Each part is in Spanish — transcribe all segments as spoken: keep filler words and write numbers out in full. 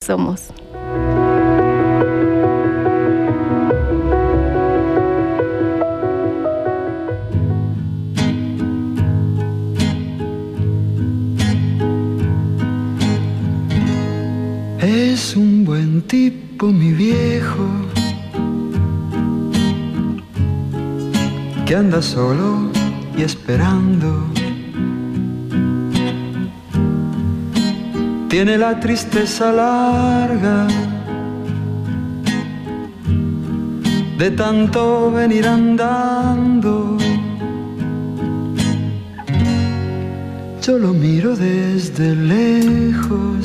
somos. Es un buen tipo, mi viejo, que anda solo y esperando. Tiene la tristeza larga de tanto venir andando. Yo lo miro desde lejos,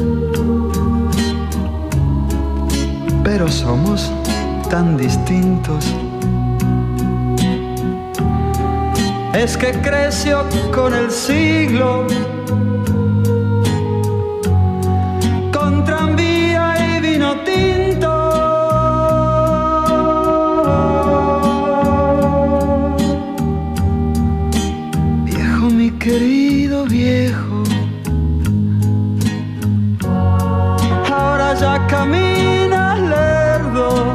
pero somos tan distintos. Es que creció con el siglo, con tranvía y vino tinto. Viejo, mi querido viejo, ahora ya caminas lerdo,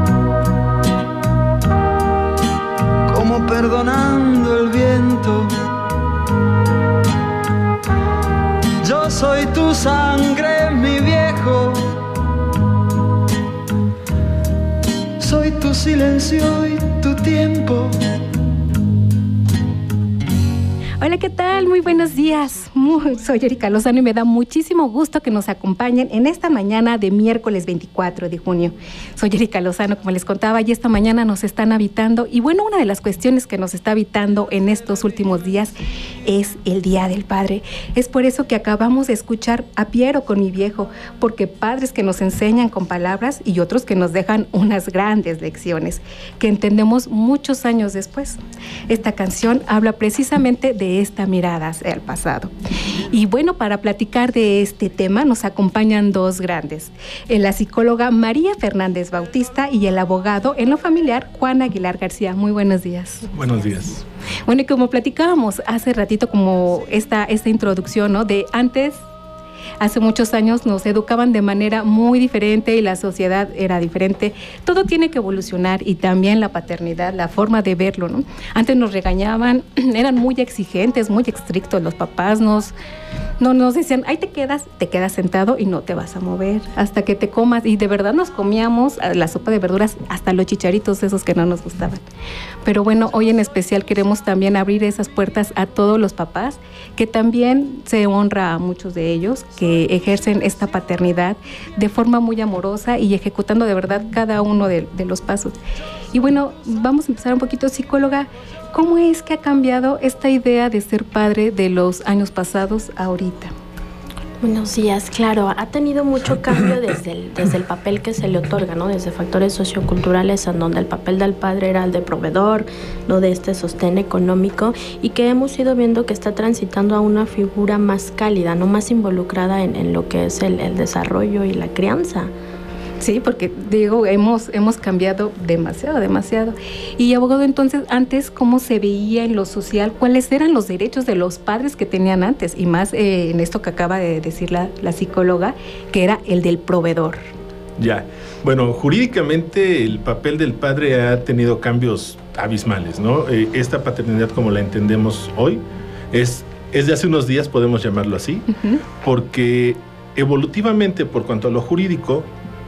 como perdonando el viento. Yo soy tu sangre, mi viejo, soy tu silencio y tu tiempo. Hola, ¿qué tal? Muy buenos días. Muy, soy Erika Lozano y me da muchísimo gusto que nos acompañen en esta mañana de miércoles veinticuatro de junio. Soy Erika Lozano, como les contaba, y esta mañana nos están habitando. Y bueno, una de las cuestiones que nos está habitando en estos últimos días es el Día del Padre. Es por eso que acabamos de escuchar a Piero con mi viejo, porque padres que nos enseñan con palabras y otros que nos dejan unas grandes lecciones que entendemos muchos años después. Esta canción habla precisamente de esta mirada hacia el pasado. Y bueno, para platicar de este tema nos acompañan dos grandes, la psicóloga María Fernández Bautista y el abogado en lo familiar Juan Aguilar García. Muy buenos días. Buenos días. Bueno, y como platicábamos hace ratito, como esta, esta introducción, ¿no? De antes, hace muchos años nos educaban de manera muy diferente y la sociedad era diferente. Todo tiene que evolucionar y también la paternidad, la forma de verlo, ¿no? Antes nos regañaban, eran muy exigentes, muy estrictos los papás, nos, no, nos decían, ahí te quedas, te quedas sentado y no te vas a mover hasta que te comas. Y de verdad nos comíamos la sopa de verduras, hasta los chicharitos esos que no nos gustaban. Pero bueno, hoy en especial queremos también abrir esas puertas a todos los papás, que también se honra a muchos de ellos, que ejercen esta paternidad de forma muy amorosa y ejecutando de verdad cada uno de, de los pasos. Y bueno, vamos a empezar un poquito, psicóloga, ¿cómo es que ha cambiado esta idea de ser padre de los años pasados a ahorita? Buenos días, claro, ha tenido mucho cambio desde el, desde el papel que se le otorga, ¿no? Desde factores socioculturales en donde el papel del padre era el de proveedor, no de este sostén económico, y que hemos ido viendo que está transitando a una figura más cálida, no más involucrada en, en lo que es el, el desarrollo y la crianza. Sí, porque digo, hemos, hemos cambiado demasiado, demasiado. Y abogado, entonces, antes, ¿cómo se veía en lo social? ¿Cuáles eran los derechos de los padres que tenían antes? Y más eh, en esto que acaba de decir la, la psicóloga, que era el del proveedor. Ya, bueno, jurídicamente el papel del padre ha tenido cambios abismales, ¿no? Eh, esta paternidad como la entendemos hoy es, es de hace unos días, podemos llamarlo así, uh-huh. porque evolutivamente, por cuanto a lo jurídico,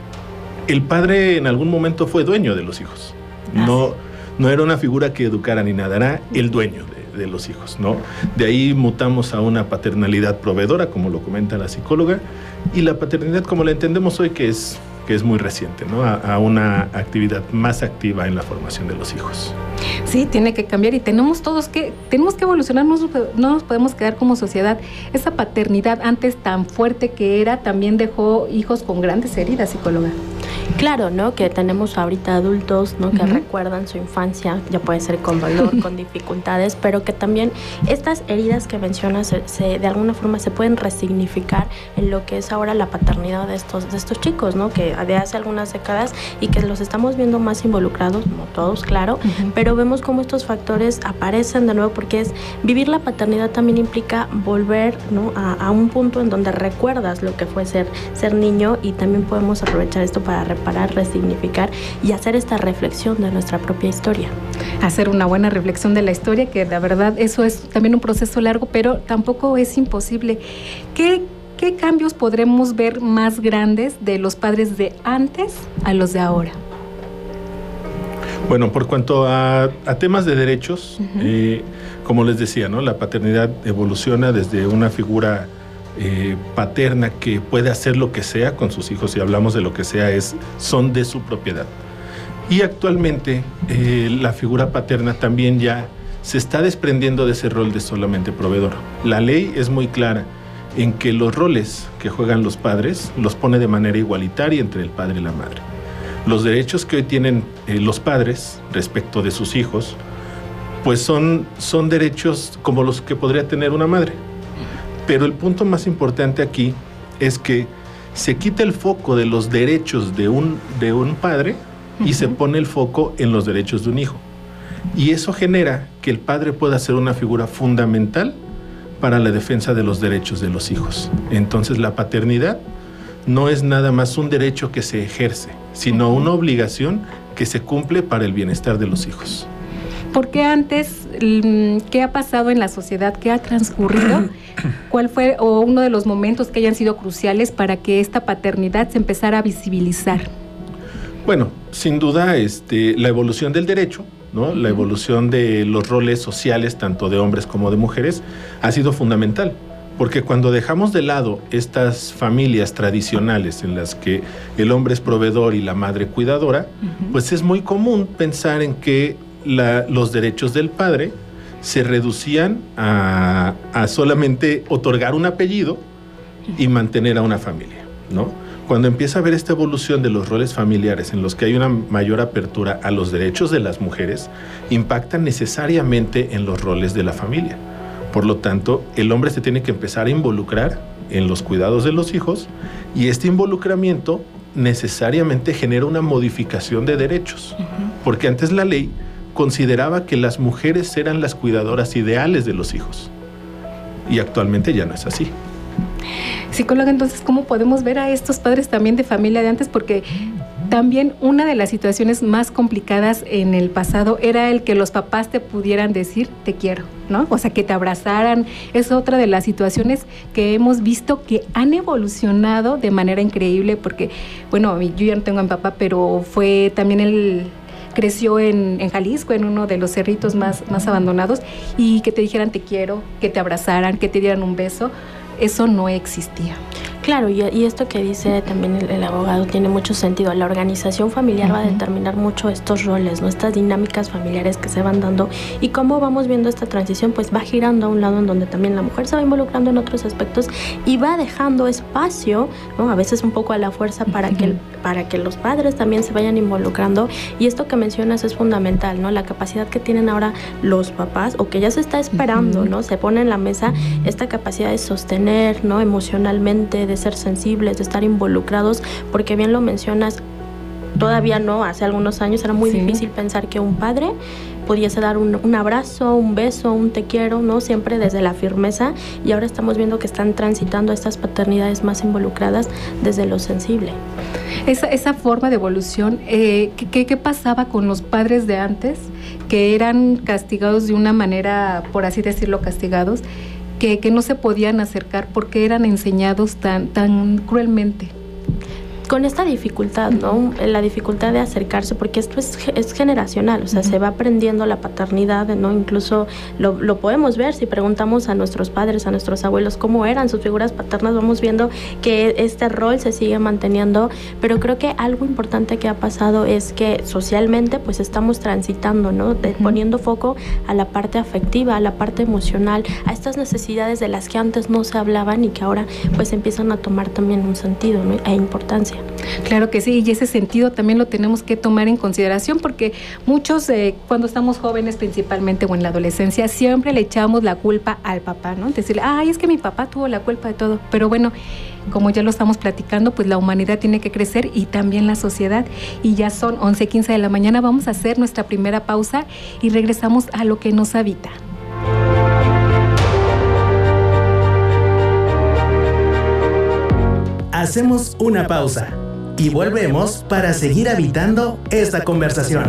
el padre en algún momento fue dueño de los hijos. No, no era una figura que educara ni nada, era el dueño de, de los hijos, ¿no? De ahí mutamos a una paternalidad proveedora, como lo comenta la psicóloga, y la paternidad como la entendemos hoy, que es, que es muy reciente, ¿no? A, a una actividad más activa en la formación de los hijos. Sí, tiene que cambiar y tenemos todos que, tenemos que evolucionar, no, no nos podemos quedar como sociedad. Esa paternidad antes tan fuerte que era, también dejó hijos con grandes heridas, psicóloga. Claro, ¿no? Que tenemos ahorita adultos, ¿no? Que uh-huh. recuerdan su infancia, ya puede ser con dolor, con dificultades, pero que también estas heridas que mencionas se, se, de alguna forma se pueden resignificar en lo que es ahora la paternidad de estos, de estos chicos, ¿no? Que de hace algunas décadas y que los estamos viendo más involucrados, no todos, claro, uh-huh. pero vemos cómo estos factores aparecen de nuevo, porque es vivir la paternidad también implica volver, ¿no? a, a un punto en donde recuerdas lo que fue ser, ser niño, y también podemos aprovechar esto para reparar, resignificar y hacer esta reflexión de nuestra propia historia. Hacer una buena reflexión de la historia, que la verdad eso es también un proceso largo, pero tampoco es imposible. ¿Qué, qué cambios podremos ver más grandes de los padres de antes a los de ahora? Bueno, por cuanto a, a temas de derechos, uh-huh. eh, como les decía, ¿no? La paternidad evoluciona desde una figura Eh, paterna que puede hacer lo que sea con sus hijos, y hablamos de lo que sea, es, son de su propiedad. Y actualmente eh, la figura paterna también ya se está desprendiendo de ese rol de solamente proveedor. La ley es muy clara en que los roles que juegan los padres los pone de manera igualitaria entre el padre y la madre. Los derechos que hoy tienen eh, los padres respecto de sus hijos, pues son, son derechos como los que podría tener una madre. Pero el punto más importante aquí es que se quita el foco de los derechos de un, de un padre y uh-huh. se pone el foco en los derechos de un hijo. Y eso genera que el padre pueda ser una figura fundamental para la defensa de los derechos de los hijos. Entonces la paternidad no es nada más un derecho que se ejerce, sino uh-huh. una obligación que se cumple para el bienestar de los hijos. ¿Por qué antes? ¿Qué ha pasado en la sociedad? ¿Qué ha transcurrido? ¿Cuál fue o uno de los momentos que hayan sido cruciales para que esta paternidad se empezara a visibilizar? Bueno, sin duda este, la evolución del derecho, ¿no? La evolución de los roles sociales, tanto de hombres como de mujeres, ha sido fundamental. Porque cuando dejamos de lado estas familias tradicionales en las que el hombre es proveedor y la madre cuidadora, uh-huh. pues es muy común pensar en que La, los derechos del padre se reducían a, a solamente otorgar un apellido y mantener a una familia, ¿no? Cuando empieza a haber esta evolución de los roles familiares en los que hay una mayor apertura a los derechos de las mujeres, impactan necesariamente en los roles de la familia. Por lo tanto, el hombre se tiene que empezar a involucrar en los cuidados de los hijos, y este involucramiento necesariamente genera una modificación de derechos, uh-huh. porque antes la ley consideraba que las mujeres eran las cuidadoras ideales de los hijos, y actualmente ya no es así. Psicóloga, entonces, ¿cómo podemos ver a estos padres también de familia de antes? Porque también una de las situaciones más complicadas en el pasado era el que los papás te pudieran decir te quiero, ¿no? O sea, que te abrazaran. Es otra de las situaciones que hemos visto que han evolucionado de manera increíble, porque, bueno, yo ya no tengo a mi papá, pero fue también el... creció en, en Jalisco, en uno de los cerritos más, más abandonados, y que te dijeran te quiero, que te abrazaran, que te dieran un beso, eso no existía. Claro, y, y esto que dice también el, el abogado tiene mucho sentido. La organización familiar uh-huh. va a determinar mucho estos roles, ¿no? Estas dinámicas familiares que se van dando, y cómo vamos viendo esta transición, pues va girando a un lado en donde también la mujer se va involucrando en otros aspectos y va dejando espacio, ¿no? A veces un poco a la fuerza para uh-huh. que el, para que los padres también se vayan involucrando. Y esto que mencionas es fundamental, ¿no? La capacidad que tienen ahora los papás, o que ya se está esperando, uh-huh. ¿no? Se pone en la mesa esta capacidad de sostener, ¿no? Emocionalmente, de ser sensibles, de estar involucrados, porque bien lo mencionas, todavía no, hace algunos años era muy sí. difícil pensar que un padre pudiese dar un, un abrazo, un beso, un te quiero, ¿no? Siempre desde la firmeza, y ahora estamos viendo que están transitando estas paternidades más involucradas desde lo sensible. Esa, esa forma de evolución, eh, ¿qué, ¿qué pasaba con los padres de antes? Que eran castigados de una manera, por así decirlo, castigados, Que, que no se podían acercar porque eran enseñados tan, tan cruelmente. Con esta dificultad, ¿no? La dificultad de acercarse, porque esto es, es generacional, o sea, uh-huh. se va aprendiendo la paternidad, ¿no? Incluso lo, lo podemos ver si preguntamos a nuestros padres, a nuestros abuelos, cómo eran sus figuras paternas, vamos viendo que este rol se sigue manteniendo, pero creo que algo importante que ha pasado es que socialmente, pues estamos transitando, ¿no? De, uh-huh. poniendo foco a la parte afectiva, a la parte emocional, a estas necesidades de las que antes no se hablaban y que ahora, pues, empiezan a tomar también un sentido, ¿no? E importancia. Claro que sí, y ese sentido también lo tenemos que tomar en consideración porque muchos eh, cuando estamos jóvenes principalmente o en la adolescencia siempre le echamos la culpa al papá, ¿no? Decirle, ay, es que mi papá tuvo la culpa de todo, pero bueno, como ya lo estamos platicando, pues la humanidad tiene que crecer y también la sociedad, y ya son once quince de la mañana, vamos a hacer nuestra primera pausa y regresamos a lo que nos habita. Hacemos una pausa y volvemos para seguir habitando esta conversación.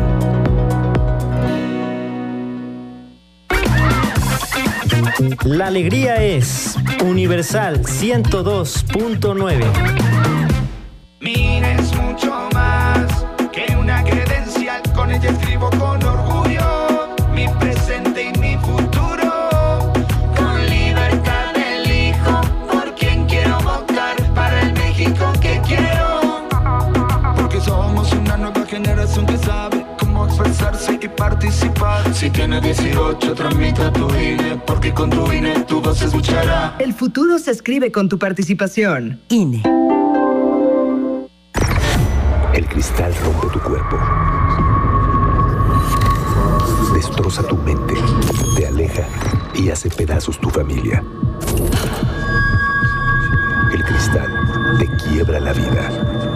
La alegría es Universal ciento dos punto nueve. Mira, es mucho más que una credencial. Con ella escribo con orgullo mi presente y mi futuro. Con libertad elijo por quién quiero votar para el México que quiero. Porque somos una nueva generación que sabe cómo expresarse y participar. Si tienes dieciocho, tramita tu I N E, porque con tu I N E tu voz se escuchará. El futuro se escribe con tu participación. I N E. El cristal rompe tu cuerpo, destroza tu mente, te aleja y hace pedazos tu familia. El cristal te quiebra la vida.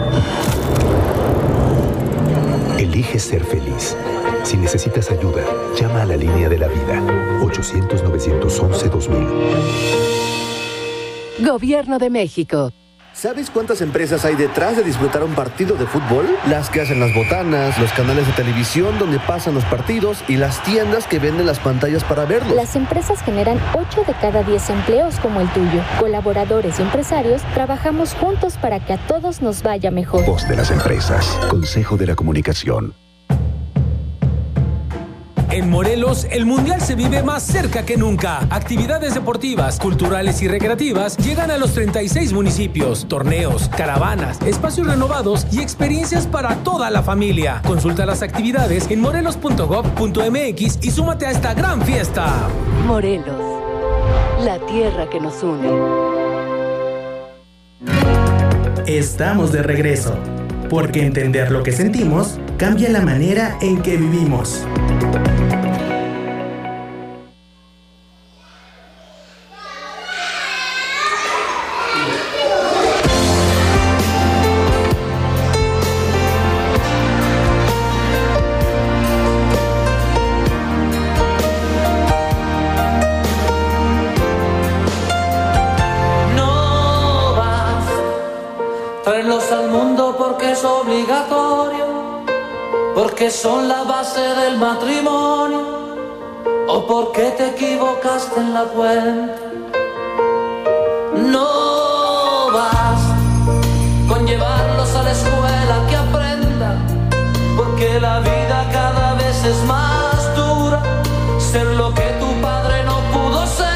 Elige ser feliz. Si necesitas ayuda, llama a la línea de la vida, ochocientos, novecientos once, dos mil. Gobierno de México. ¿Sabes cuántas empresas hay detrás de disfrutar un partido de fútbol? Las que hacen las botanas, los canales de televisión donde pasan los partidos y las tiendas que venden las pantallas para verlos. Las empresas generan ocho de cada diez empleos como el tuyo. Colaboradores y empresarios trabajamos juntos para que a todos nos vaya mejor. Voz de las empresas. Consejo de la Comunicación. En Morelos, el Mundial se vive más cerca que nunca. Actividades deportivas, culturales y recreativas llegan a los treinta y seis municipios. Torneos, caravanas, espacios renovados y experiencias para toda la familia. Consulta las actividades en morelos punto gob punto m x y súmate a esta gran fiesta. Morelos, la tierra que nos une. Estamos de regreso, porque entender lo que sentimos cambia la manera en que vivimos. Traerlos al mundo porque es obligatorio, porque son la base del matrimonio, o porque te equivocaste en la cuenta. No basta con llevarlos a la escuela que aprendan, porque la vida cada vez es más dura, ser lo que tu padre no pudo ser.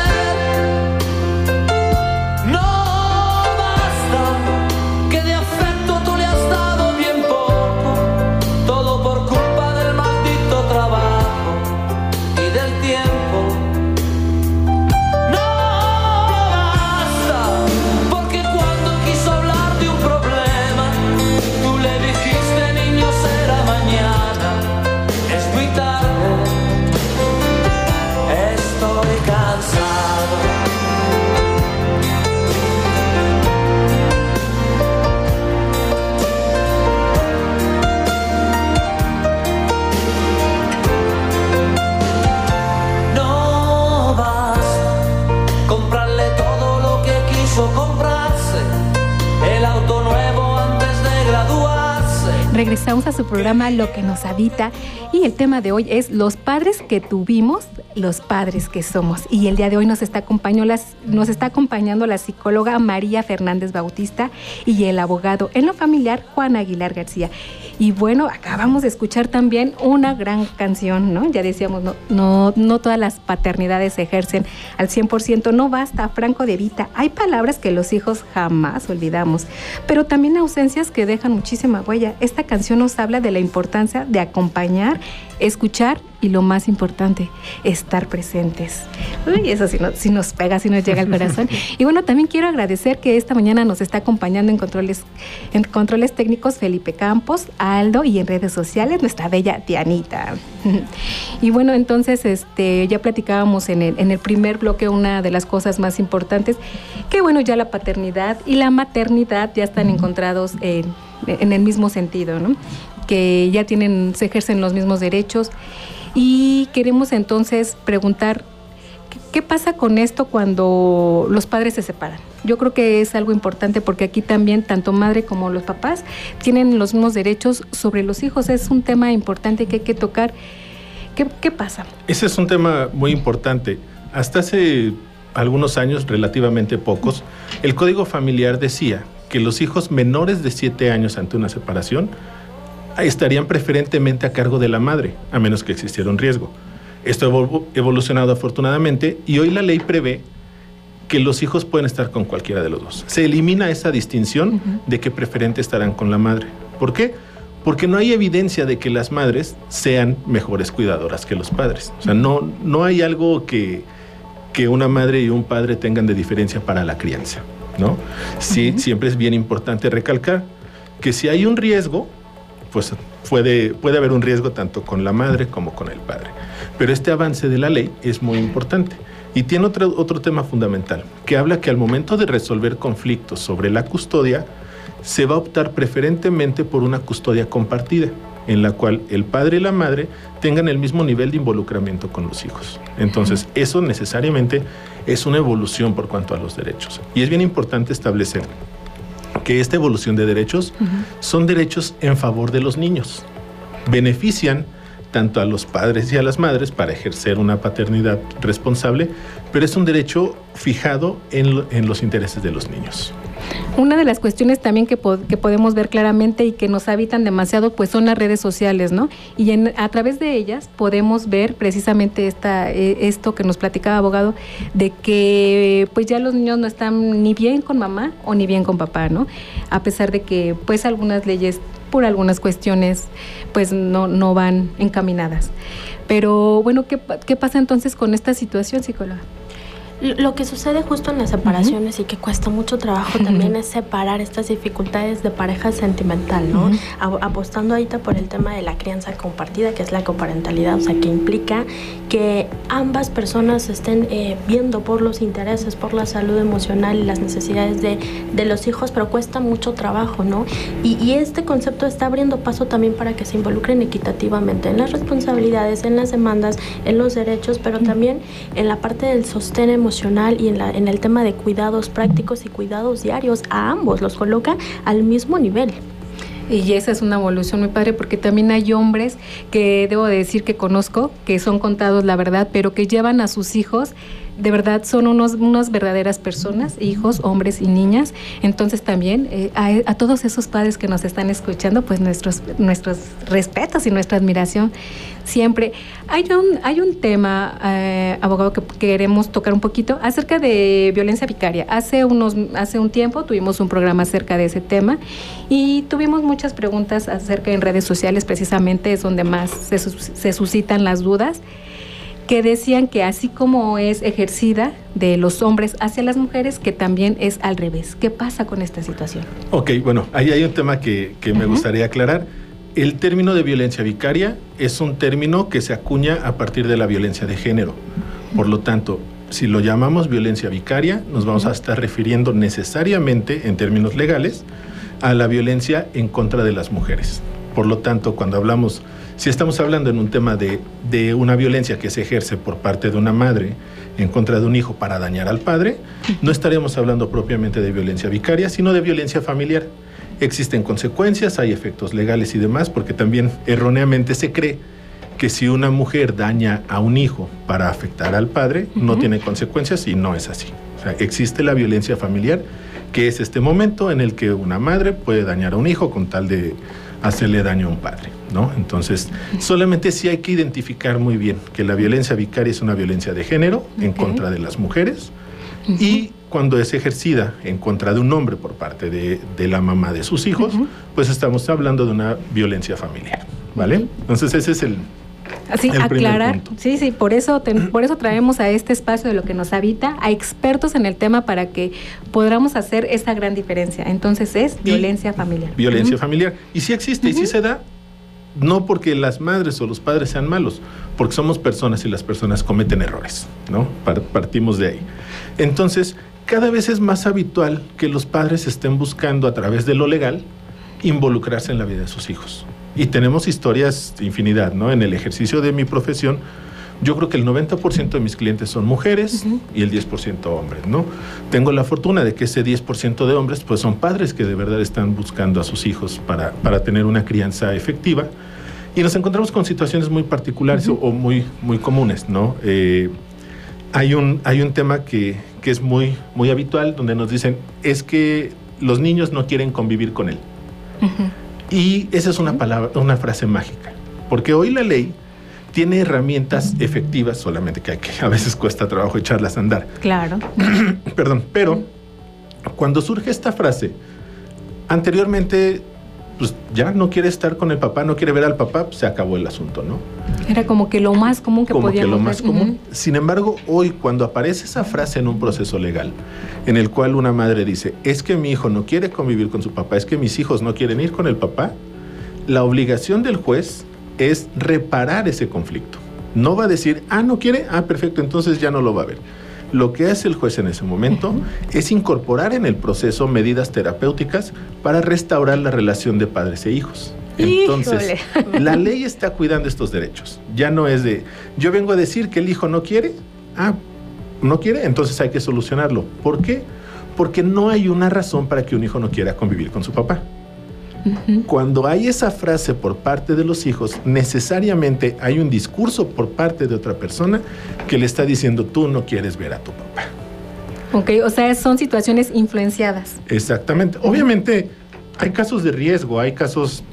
Regresamos a su programa Lo que nos habita y el tema de hoy es los padres que tuvimos, los padres que somos. Y el día de hoy nos está acompañando, las, nos está acompañando la psicóloga María Fernández Bautista y el abogado en lo familiar Juan Aguilar García. Y bueno, acabamos de escuchar también una gran canción, ¿no? Ya decíamos, no, no, no todas las paternidades se ejercen al cien por ciento, no basta, Franco de Vita. Hay palabras que los hijos jamás olvidamos, pero también ausencias que dejan muchísima huella. Esta canción nos habla de la importancia de acompañar, escuchar y lo más importante, estar presentes. Uy, eso sí, no, sí nos pega, sí nos llega al corazón. Y bueno, también quiero agradecer que esta mañana nos está acompañando en controles, en controles técnicos Felipe Campos, Aldo, y en redes sociales nuestra bella Dianita. Y bueno, entonces este, ya platicábamos en el, en el primer bloque una de las cosas más importantes, que bueno, ya la paternidad y la maternidad ya están encontrados en, en el mismo sentido, ¿no? Que ya tienen, se ejercen los mismos derechos. Y queremos entonces preguntar, ¿qué, qué pasa con esto cuando los padres se separan? Yo creo que es algo importante porque aquí también tanto madre como los papás tienen los mismos derechos sobre los hijos. Es un tema importante que hay que tocar. ¿Qué, qué pasa? Ese es un tema muy importante. Hasta hace algunos años, relativamente pocos, el Código Familiar decía que los hijos menores de siete años ante una separación estarían preferentemente a cargo de la madre, a menos que existiera un riesgo. Esto ha evolucionado afortunadamente y hoy la ley prevé que los hijos pueden estar con cualquiera de los dos. Se elimina esa distinción uh-huh. de que preferente estarán con la madre. ¿Por qué? Porque no hay evidencia de que las madres sean mejores cuidadoras que los padres. O sea, no, no hay algo que, que una madre y un padre tengan de diferencia para la crianza, ¿no? Sí, uh-huh. siempre es bien importante recalcar que si hay un riesgo, pues puede, puede haber un riesgo tanto con la madre como con el padre. Pero este avance de la ley es muy importante. Y tiene otro, otro tema fundamental, que habla que al momento de resolver conflictos sobre la custodia, se va a optar preferentemente por una custodia compartida, en la cual el padre y la madre tengan el mismo nivel de involucramiento con los hijos. Entonces, eso necesariamente es una evolución por cuanto a los derechos. Y es bien importante establecer que esta evolución de derechos uh-huh. son derechos en favor de los niños. Benefician tanto a los padres y a las madres para ejercer una paternidad responsable, pero es un derecho fijado en, en los intereses de los niños. Una de las cuestiones también que, po- que podemos ver claramente y que nos habitan demasiado, pues son las redes sociales, ¿no? Y en, a través de ellas podemos ver precisamente esta, eh, esto que nos platicaba abogado, de que pues ya los niños no están ni bien con mamá o ni bien con papá, ¿no? A pesar de que pues algunas leyes por algunas cuestiones pues no, no van encaminadas. Pero bueno, ¿qué, qué pasa entonces con esta situación, psicóloga? Lo que sucede justo en las separaciones uh-huh. y que cuesta mucho trabajo uh-huh. también es separar estas dificultades de pareja sentimental, ¿no? Uh-huh. Apostando ahorita por el tema de la crianza compartida, que es la coparentalidad, o sea, que implica que ambas personas estén eh, viendo por los intereses, por la salud emocional y las necesidades de, de los hijos, pero cuesta mucho trabajo, ¿no? Y, y este concepto está abriendo paso también para que se involucren equitativamente en las responsabilidades, en las demandas, en los derechos, pero uh-huh. también en la parte del sostén emocional y en, la, en el tema de cuidados prácticos y cuidados diarios. A ambos los coloca al mismo nivel. Y esa es una evolución muy padre, porque también hay hombres que debo de decir que conozco, que son contados la verdad, pero que llevan a sus hijos, de verdad son unos, unas verdaderas personas, hijos, hombres y niñas. Entonces también eh, a, a todos esos padres que nos están escuchando, pues nuestros, nuestros respetos y nuestra admiración siempre. Hay un, hay un tema, eh, abogado, que queremos tocar un poquito acerca de violencia vicaria. Hace, unos, hace un tiempo tuvimos un programa acerca de ese tema y tuvimos muchas preguntas acerca en redes sociales, precisamente es donde más se, se suscitan las dudas, que decían que así como es ejercida de los hombres hacia las mujeres, que también es al revés. ¿Qué pasa con esta situación? Ok, bueno, ahí hay un tema que, que me uh-huh. gustaría aclarar. El término de violencia vicaria es un término que se acuña a partir de la violencia de género. Por lo tanto, si lo llamamos violencia vicaria, nos vamos uh-huh. a estar refiriendo necesariamente, en términos legales, a la violencia en contra de las mujeres. Por lo tanto, cuando hablamos, si estamos hablando en un tema de, de una violencia que se ejerce por parte de una madre en contra de un hijo para dañar al padre, no estaríamos hablando propiamente de violencia vicaria, sino de violencia familiar. Existen consecuencias, hay efectos legales y demás, porque también erróneamente se cree que si una mujer daña a un hijo para afectar al padre, uh-huh. no tiene consecuencias, y no es así. O sea, existe la violencia familiar, que es este momento en el que una madre puede dañar a un hijo con tal de hacerle daño a un padre, ¿no? Entonces, solamente sí hay que identificar muy bien que la violencia vicaria es una violencia de género okay. en contra de las mujeres uh-huh. y cuando es ejercida en contra de un hombre por parte de, de la mamá de sus hijos, uh-huh. pues estamos hablando de una violencia familiar, ¿vale? Uh-huh. Entonces, ese es el, Así, el aclarar. Sí, sí, por eso, te, por eso traemos a este espacio de lo que nos habita, a expertos en el tema para que podamos hacer esa gran diferencia. Entonces es y violencia familiar. Violencia uh-huh. familiar. Y sí existe, uh-huh. y sí se da, no porque las madres o los padres sean malos, porque somos personas y las personas cometen errores, ¿no? Partimos de ahí. Entonces, cada vez es más habitual que los padres estén buscando a través de lo legal involucrarse en la vida de sus hijos. Y tenemos historias de infinidad, ¿no? En el ejercicio de mi profesión, yo creo que el noventa por ciento de mis clientes son mujeres uh-huh. y el diez por ciento hombres, ¿no? Tengo la fortuna de que ese diez por ciento de hombres, pues son padres que de verdad están buscando a sus hijos para, para tener una crianza efectiva. Y nos encontramos con situaciones muy particulares uh-huh. o muy, muy comunes, ¿no? Eh, hay, un, hay un tema que, que es muy, muy habitual, donde nos dicen, es que los niños no quieren convivir con él. Uh-huh. Y esa es una palabra, una frase mágica, porque hoy la ley tiene herramientas efectivas, solamente que, que a veces cuesta trabajo echarlas a andar. Claro. Perdón, pero cuando surge esta frase, anteriormente, pues ya no quiere estar con el papá, no quiere ver al papá, pues se acabó el asunto, ¿no? Era como que lo más común que como podíamos que lo más ver. común. Uh-huh. Sin embargo, hoy cuando aparece esa frase en un proceso legal, en el cual una madre dice, es que mi hijo no quiere convivir con su papá, es que mis hijos no quieren ir con el papá, la obligación del juez es reparar ese conflicto. No va a decir, ah, no quiere, ah, perfecto, entonces ya no lo va a ver. Lo que hace el juez en ese momento uh-huh. es incorporar en el proceso medidas terapéuticas para restaurar la relación de padres e hijos. Entonces, ¡híjole! La ley está cuidando estos derechos. Ya no es de, yo vengo a decir que el hijo no quiere, ah, no quiere, entonces hay que solucionarlo. ¿Por qué? Porque no hay una razón para que un hijo no quiera convivir con su papá. Uh-huh. Cuando hay esa frase por parte de los hijos, necesariamente hay un discurso por parte de otra persona que le está diciendo, tú no quieres ver a tu papá. Ok, o sea, son situaciones influenciadas. Exactamente. Obviamente hay casos de riesgo, hay casos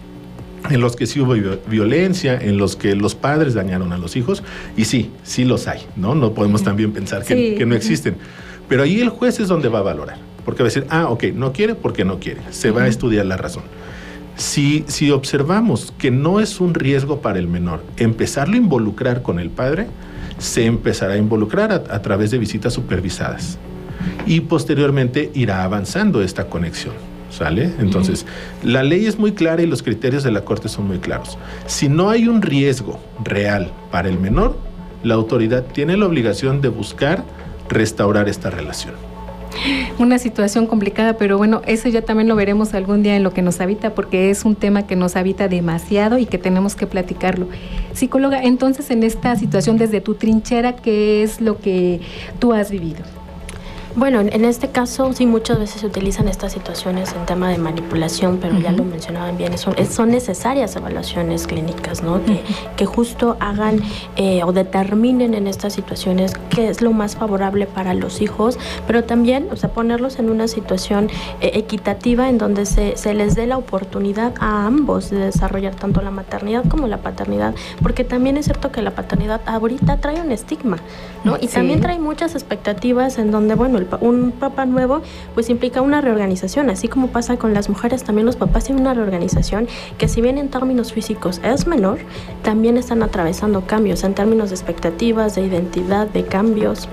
en los que sí hubo violencia, en los que los padres dañaron a los hijos, y sí, sí los hay, ¿no? No podemos también pensar que, sí. que no existen. Pero ahí el juez es donde va a valorar, porque va a decir, ah, ok, no quiere porque no quiere, se uh-huh. va a estudiar la razón. Si, si observamos que no es un riesgo para el menor empezarlo a involucrar con el padre, se empezará a involucrar a, a través de visitas supervisadas y posteriormente irá avanzando esta conexión. ¿Sale? Entonces, uh-huh. la ley es muy clara y los criterios de la Corte son muy claros. Si no hay un riesgo real para el menor, la autoridad tiene la obligación de buscar restaurar esta relación. Una situación complicada, pero bueno, eso ya también lo veremos algún día en lo que nos habita, porque es un tema que nos habita demasiado y que tenemos que platicarlo. Psicóloga, entonces en esta situación desde tu trinchera, ¿qué es lo que tú has vivido? Bueno, en este caso sí muchas veces se utilizan estas situaciones en tema de manipulación, pero uh-huh. ya lo mencionaban bien, son, son necesarias evaluaciones clínicas, ¿no? Uh-huh. Que, que justo hagan eh, o determinen en estas situaciones qué es lo más favorable para los hijos, pero también, o sea, ponerlos en una situación eh, equitativa en donde se, se les dé la oportunidad a ambos de desarrollar tanto la maternidad como la paternidad, porque también es cierto que la paternidad ahorita trae un estigma, ¿no? Y sí. también trae muchas expectativas en donde, bueno, un papá nuevo pues implica una reorganización, así como pasa con las mujeres, también los papás tienen una reorganización que si bien en términos físicos es menor, también están atravesando cambios en términos de expectativas, de identidad, de cambios.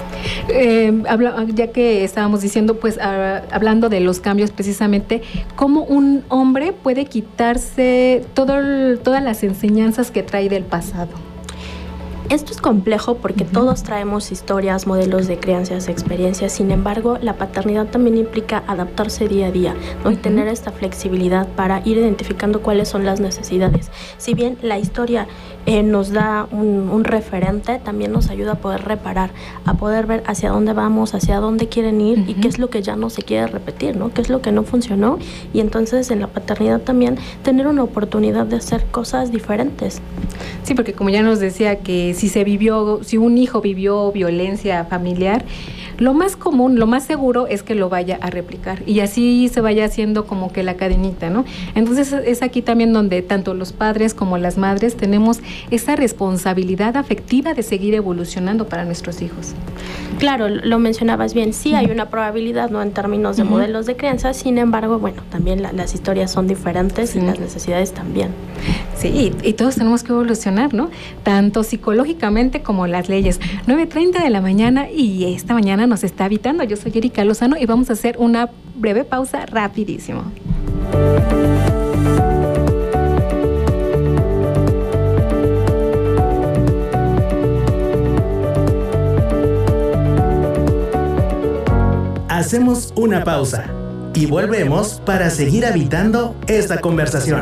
Eh, habla, ya que estábamos diciendo, pues uh, hablando de los cambios precisamente, ¿cómo un hombre puede quitarse todo el, todas las enseñanzas que trae del pasado? Esto es complejo porque uh-huh. todos traemos historias, modelos de crianzas, experiencias. Sin embargo, la paternidad también implica adaptarse día a día, ¿no? Uh-huh. Y tener esta flexibilidad para ir identificando cuáles son las necesidades. Si bien la historia eh, nos da un, un referente, también nos ayuda a poder reparar, a poder ver hacia dónde vamos, hacia dónde quieren ir uh-huh. y qué es lo que ya no se quiere repetir, ¿no? Qué es lo que no funcionó. Y entonces en la paternidad también tener una oportunidad de hacer cosas diferentes. Sí, porque como ya nos decía que si se vivió, si un hijo vivió violencia familiar, Lo más común, lo más seguro es que lo vaya a replicar y así se vaya haciendo como que la cadenita, ¿no? Entonces es aquí también donde tanto los padres como las madres tenemos esa responsabilidad afectiva de seguir evolucionando para nuestros hijos. Claro, lo mencionabas bien, sí hay una probabilidad, ¿no?, en términos de uh-huh. modelos de crianza, sin embargo, bueno, también la, las historias son diferentes sí. y las necesidades también. Sí, y, y todos tenemos que evolucionar, ¿no? Tanto psicológicamente como las leyes. nueve treinta de la mañana y esta mañana nos está habitando. Yo soy Erika Lozano y vamos a hacer una breve pausa rapidísimo. Hacemos una pausa y volvemos para seguir habitando esta conversación.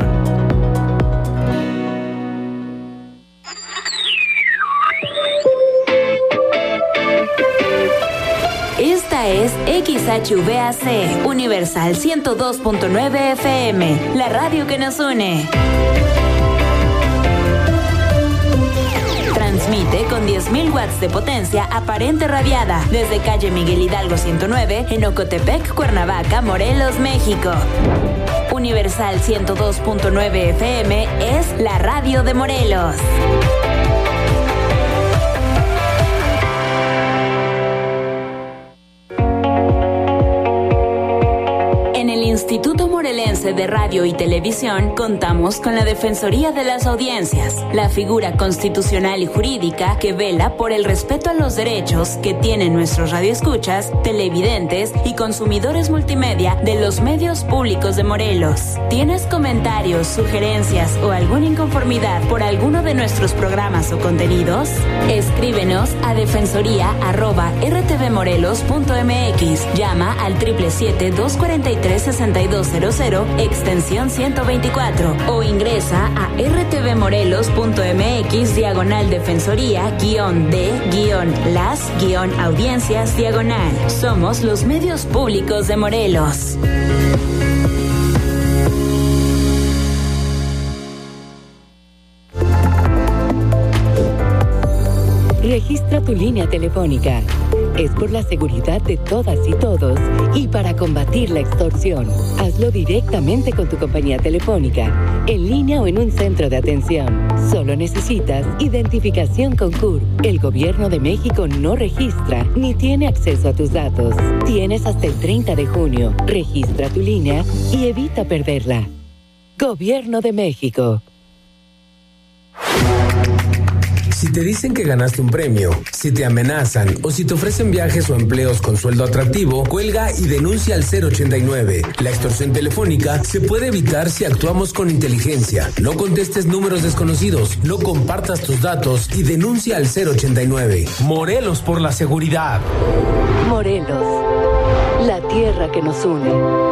Esta es X H V A C, Universal ciento dos punto nueve F M, la radio que nos une. Transmite con diez mil watts de potencia aparente radiada desde calle Miguel Hidalgo ciento nueve en Ocotepec, Cuernavaca, Morelos, México. Universal ciento dos punto nueve F M es la radio de Morelos. Instituto Morelense de Radio y Televisión contamos con la Defensoría de las Audiencias, la figura constitucional y jurídica que vela por el respeto a los derechos que tienen nuestros radioescuchas, televidentes y consumidores multimedia de los medios públicos de Morelos. ¿Tienes comentarios, sugerencias o alguna inconformidad por alguno de nuestros programas o contenidos? Escríbenos a defensoría arroba r t v morelos punto m x. Llama al siete siete siete, dos cuatro tres, seis dos cero cero, extensión ciento veinticuatro o ingresa a r t v morelos punto m x diagonal defensoría guión de guión las guión audiencias diagonal. Somos los medios públicos de Morelos. Registra tu línea telefónica. Es por la seguridad de todas y todos y para combatir la extorsión. Hazlo directamente con tu compañía telefónica, en línea o en un centro de atención. Solo necesitas identificación con C U R. El Gobierno de México no registra ni tiene acceso a tus datos. Tienes hasta el treinta de junio. Registra tu línea y evita perderla. Gobierno de México. Si te dicen que ganaste un premio, si te amenazan o si te ofrecen viajes o empleos con sueldo atractivo, cuelga y denuncia al cero ochenta y nueve. La extorsión telefónica se puede evitar si actuamos con inteligencia. No contestes números desconocidos, no compartas tus datos y denuncia al cero ochenta y nueve. Morelos por la seguridad. Morelos, la tierra que nos une.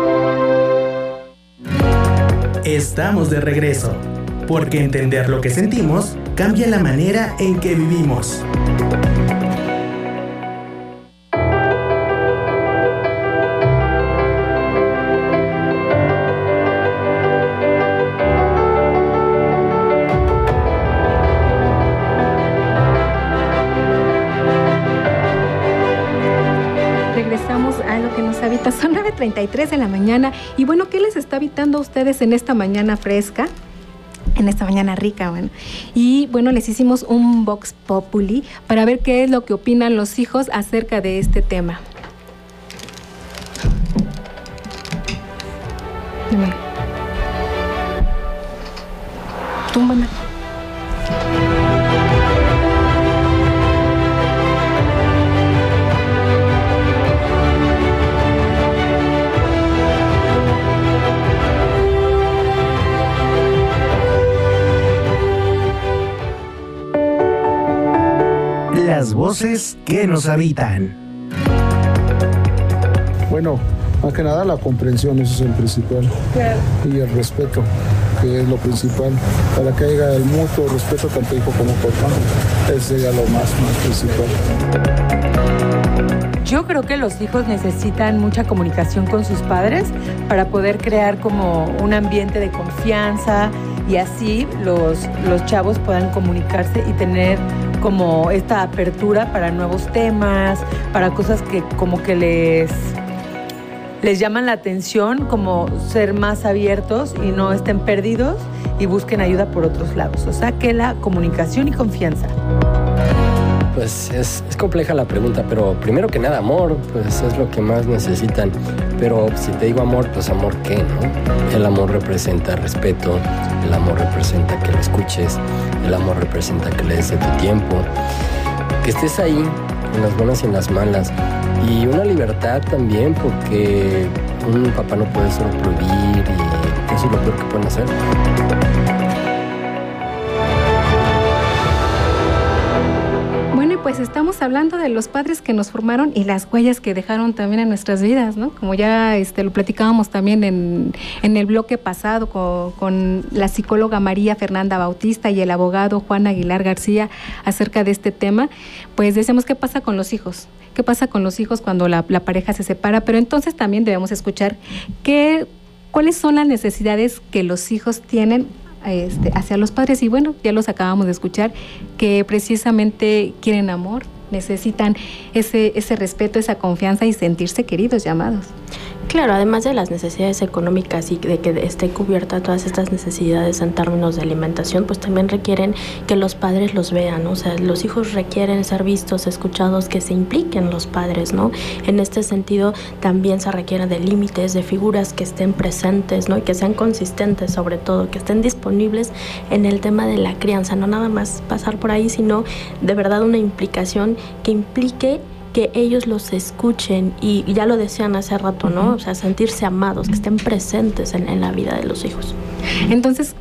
Estamos de regreso, porque entender lo que sentimos cambia la manera en que vivimos. Regresamos a lo que nos habita. Son nueve treinta y tres de la mañana. Y bueno, ¿qué les está habitando a ustedes en esta mañana fresca? En esta mañana rica, bueno. Y bueno, les hicimos un Vox Populi para ver qué es lo que opinan los hijos acerca de este tema. Dime. Túmbame. Las voces que nos habitan. Bueno, más que nada la comprensión, eso es el principal. Claro. Y el respeto, que es lo principal. Para que haya el mutuo respeto tanto hijo como papá. Ese sería lo más, más principal. Yo creo que los hijos necesitan mucha comunicación con sus padres para poder crear como un ambiente de confianza y así los, los chavos puedan comunicarse y tener como esta apertura para nuevos temas, para cosas que como que les, les llaman la atención, como ser más abiertos y no estén perdidos y busquen ayuda por otros lados. O sea, que la comunicación y confianza. Pues es, es compleja la pregunta, pero primero que nada, amor, pues es lo que más necesitan. Pero si te digo amor, pues amor ¿qué, no? El amor representa respeto, el amor representa que lo escuches, el amor representa que le des de tu tiempo, que estés ahí, en las buenas y en las malas. Y una libertad también, porque un papá no puede solo prohibir y eso es lo peor que pueden hacer. Pues estamos hablando de los padres que nos formaron y las huellas que dejaron también en nuestras vidas, ¿no? Como ya este, lo platicábamos también en, en el bloque pasado con, con la psicóloga María Fernanda Bautista y el abogado Juan Aguilar García acerca de este tema, pues decíamos qué pasa con los hijos, qué pasa con los hijos cuando la, la pareja se separa, pero entonces también debemos escuchar qué, cuáles son las necesidades que los hijos tienen Este, hacia los padres, y bueno, ya los acabamos de escuchar, que precisamente quieren amor, necesitan ese, ese respeto, esa confianza y sentirse queridos, llamados. Claro, además de las necesidades económicas y de que esté cubierta todas estas necesidades en términos de alimentación, pues también requieren que los padres los vean, ¿no? O sea, los hijos requieren ser vistos, escuchados, que se impliquen los padres, ¿no? En este sentido, también se requiere de límites, de figuras que estén presentes, ¿no? Y que sean consistentes, sobre todo, que estén disponibles en el tema de la crianza, no nada más pasar por ahí, sino de verdad una implicación que implique que ellos los escuchen y ya lo decían hace rato, ¿no? O sea, sentirse amados, que estén presentes en, en la vida de los hijos. Entonces,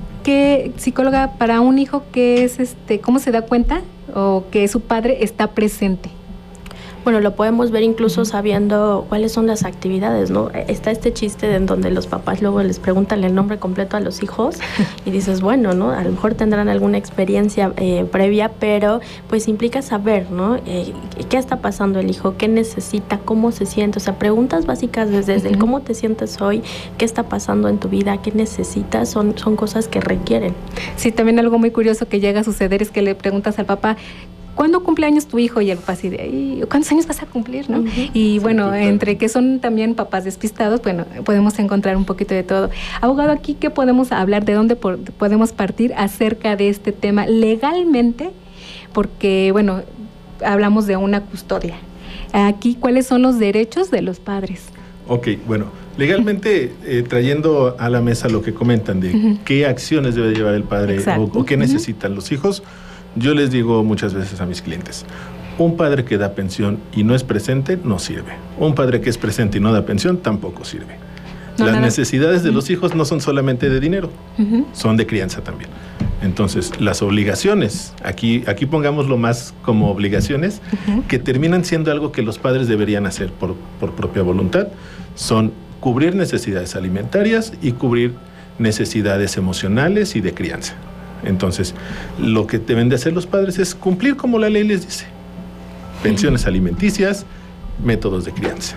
¿qué psicóloga para un hijo que es este, cómo se da cuenta o que su padre está presente? Bueno, lo podemos ver incluso sabiendo cuáles son las actividades, ¿no? Está este chiste en donde los papás luego les preguntan el nombre completo a los hijos y dices, bueno, ¿no? A lo mejor tendrán alguna experiencia eh, previa, pero pues implica saber, ¿no? Eh, ¿Qué está pasando el hijo? ¿Qué necesita? ¿Cómo se siente? O sea, preguntas básicas desde, desde el cómo te sientes hoy, qué está pasando en tu vida, qué necesitas, son, son cosas que requieren. Sí, también algo muy curioso que llega a suceder es que le preguntas al papá, ¿cuándo cumple años tu hijo? Y el papá así de, ¿cuántos años vas a cumplir? ¿No? Uh-huh. Y bueno, sí, entre que son también papás despistados, bueno, podemos encontrar un poquito de todo. Abogado, aquí, ¿qué podemos hablar? ¿De dónde por, podemos partir acerca de este tema legalmente? Porque, bueno, hablamos de una custodia. Aquí, ¿cuáles son los derechos de los padres? Ok, bueno, legalmente eh, trayendo a la mesa lo que comentan de uh-huh. qué acciones debe llevar el padre o, o qué uh-huh. necesitan los hijos. Yo les digo muchas veces a mis clientes, un padre que da pensión y no es presente, no sirve. Un padre que es presente y no da pensión, tampoco sirve. No, Las nada. necesidades de los hijos no son solamente de dinero, uh-huh. son de crianza también. Entonces, las obligaciones, aquí, aquí pongámoslo más como obligaciones, uh-huh. que terminan siendo algo que los padres deberían hacer por, por propia voluntad, son cubrir necesidades alimentarias y cubrir necesidades emocionales y de crianza. Entonces, lo que deben de hacer los padres es cumplir como la ley les dice. Pensiones alimenticias, métodos de crianza.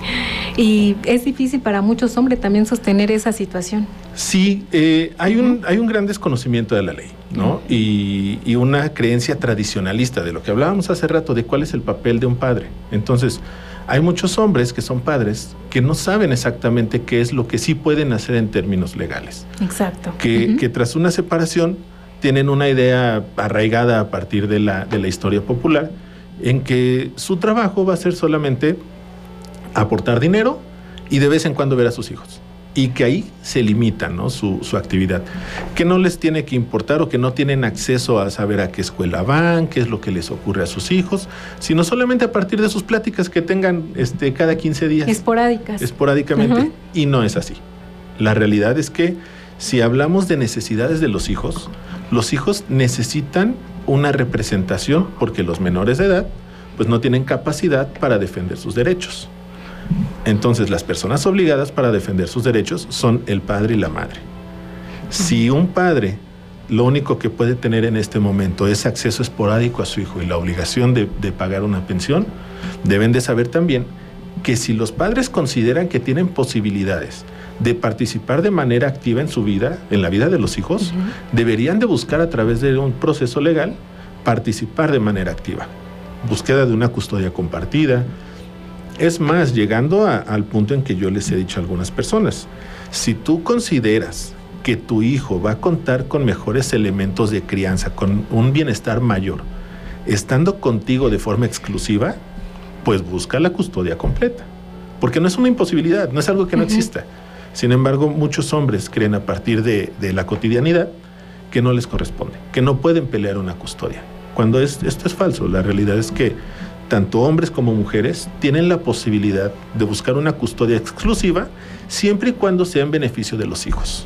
Y es difícil para muchos hombres también sostener esa situación. Sí, eh, hay, un, hay un gran desconocimiento de la ley, ¿no? Y, y una creencia tradicionalista de lo que hablábamos hace rato, de cuál es el papel de un padre. Entonces, hay muchos hombres que son padres que no saben exactamente qué es lo que sí pueden hacer en términos legales. Exacto. Que, uh-huh. que tras una separación tienen una idea arraigada a partir de la, de la historia popular en que su trabajo va a ser solamente aportar dinero y de vez en cuando ver a sus hijos. Y que ahí se limita, ¿no? su, su actividad. Que no les tiene que importar o que no tienen acceso a saber a qué escuela van, qué es lo que les ocurre a sus hijos, sino solamente a partir de sus pláticas que tengan este, cada quince días. Esporádicas. Esporádicamente. Uh-huh. Y no es así. La realidad es que si hablamos de necesidades de los hijos, los hijos necesitan una representación porque los menores de edad pues no tienen capacidad para defender sus derechos. Entonces, las personas obligadas para defender sus derechos son el padre y la madre. Si un padre lo único que puede tener en este momento es acceso esporádico a su hijo y la obligación de, de pagar una pensión, deben de saber también que si los padres consideran que tienen posibilidades de participar de manera activa en su vida, en la vida de los hijos, uh-huh. deberían de buscar a través de un proceso legal participar de manera activa. Búsqueda de una custodia compartida. Es más, llegando a, al punto en que yo les he dicho a algunas personas, si tú consideras que tu hijo va a contar con mejores elementos de crianza, con un bienestar mayor, estando contigo de forma exclusiva, pues busca la custodia completa. Porque no es una imposibilidad, no es algo que no uh-huh. exista. Sin embargo, muchos hombres creen a partir de, de la cotidianidad que no les corresponde, que no pueden pelear una custodia. Cuando es, esto es falso, la realidad es que tanto hombres como mujeres tienen la posibilidad de buscar una custodia exclusiva siempre y cuando sea en beneficio de los hijos.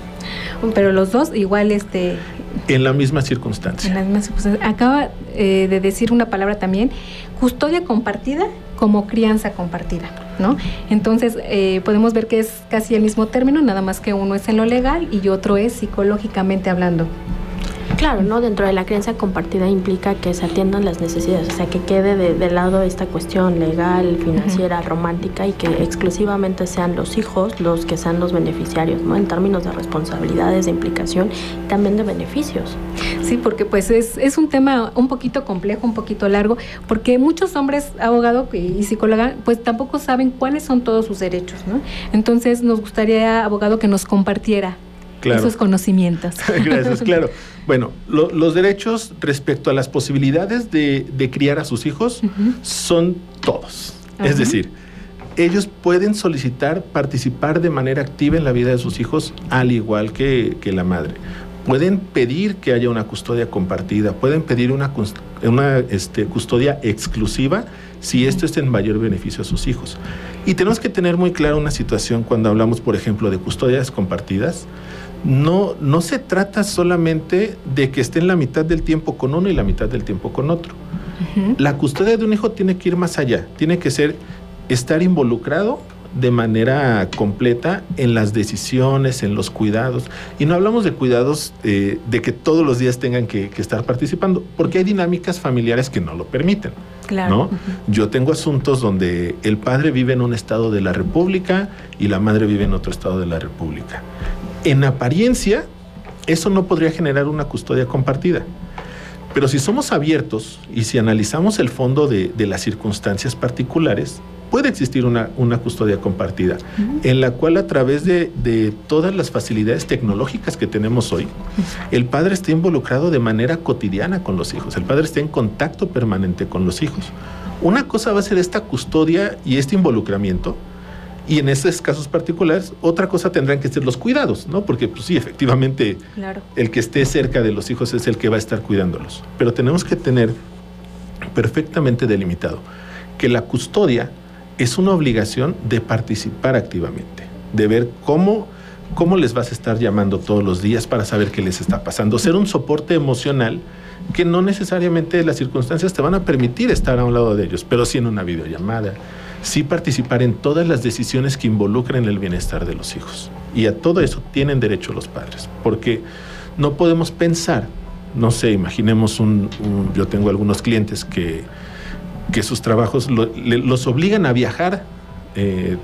Pero los dos igual este... En la misma circunstancia. En la misma circunstancia. Acaba eh, de decir una palabra también, custodia compartida como crianza compartida, ¿no? Entonces, eh, podemos ver que es casi el mismo término, nada más que uno es en lo legal y otro es psicológicamente hablando. Claro, ¿no? Dentro de la crianza compartida implica que se atiendan las necesidades, o sea, que quede de, de lado esta cuestión legal, financiera, uh-huh. romántica, y que exclusivamente sean los hijos los que sean los beneficiarios, ¿no? En términos de responsabilidades, de implicación, también de beneficios. Sí, porque pues es, es un tema un poquito complejo, un poquito largo, porque muchos hombres, abogado y psicóloga, pues tampoco saben cuáles son todos sus derechos, ¿no? Entonces nos gustaría, abogado, que nos compartiera Claro. esos conocimientos. Gracias, claro. Bueno, lo, los derechos respecto a las posibilidades de, de criar a sus hijos uh-huh. son todos. Uh-huh. Es decir, ellos pueden solicitar participar de manera activa en la vida de sus hijos, al igual que, que la madre. Pueden pedir que haya una custodia compartida, pueden pedir una, una este, custodia exclusiva si esto es en mayor beneficio a sus hijos. Y tenemos que tener muy clara una situación cuando hablamos, por ejemplo, de custodias compartidas. No, no se trata solamente de que estén la mitad del tiempo con uno y la mitad del tiempo con otro. Uh-huh. La custodia de un hijo tiene que ir más allá, tiene que ser estar involucrado de manera completa en las decisiones, en los cuidados. Y no hablamos de cuidados eh, de que todos los días tengan que, que estar participando, porque hay dinámicas familiares que no lo permiten. Claro. ¿No? Uh-huh. Yo tengo asuntos donde el padre vive en un estado de la República y la madre vive en otro estado de la República. En apariencia, eso no podría generar una custodia compartida. Pero si somos abiertos y si analizamos el fondo de, de las circunstancias particulares, puede existir una, una custodia compartida, uh-huh. en la cual a través de, de todas las facilidades tecnológicas que tenemos hoy, el padre está involucrado de manera cotidiana con los hijos, el padre está en contacto permanente con los hijos. Una cosa va a ser esta custodia y este involucramiento, y en esos casos particulares, otra cosa tendrán que ser los cuidados, ¿no? Porque pues sí, efectivamente, claro. el que esté cerca de los hijos es el que va a estar cuidándolos. Pero tenemos que tener perfectamente delimitado que la custodia es una obligación de participar activamente, de ver cómo, cómo les vas a estar llamando todos los días para saber qué les está pasando, ser un soporte emocional que no necesariamente las circunstancias te van a permitir estar a un lado de ellos, pero sí en una videollamada, sí participar en todas las decisiones que involucren el bienestar de los hijos. Y a todo eso tienen derecho los padres, porque no podemos pensar, no sé, imaginemos un, un yo tengo algunos clientes que que sus trabajos lo, le, los obligan a viajar eh,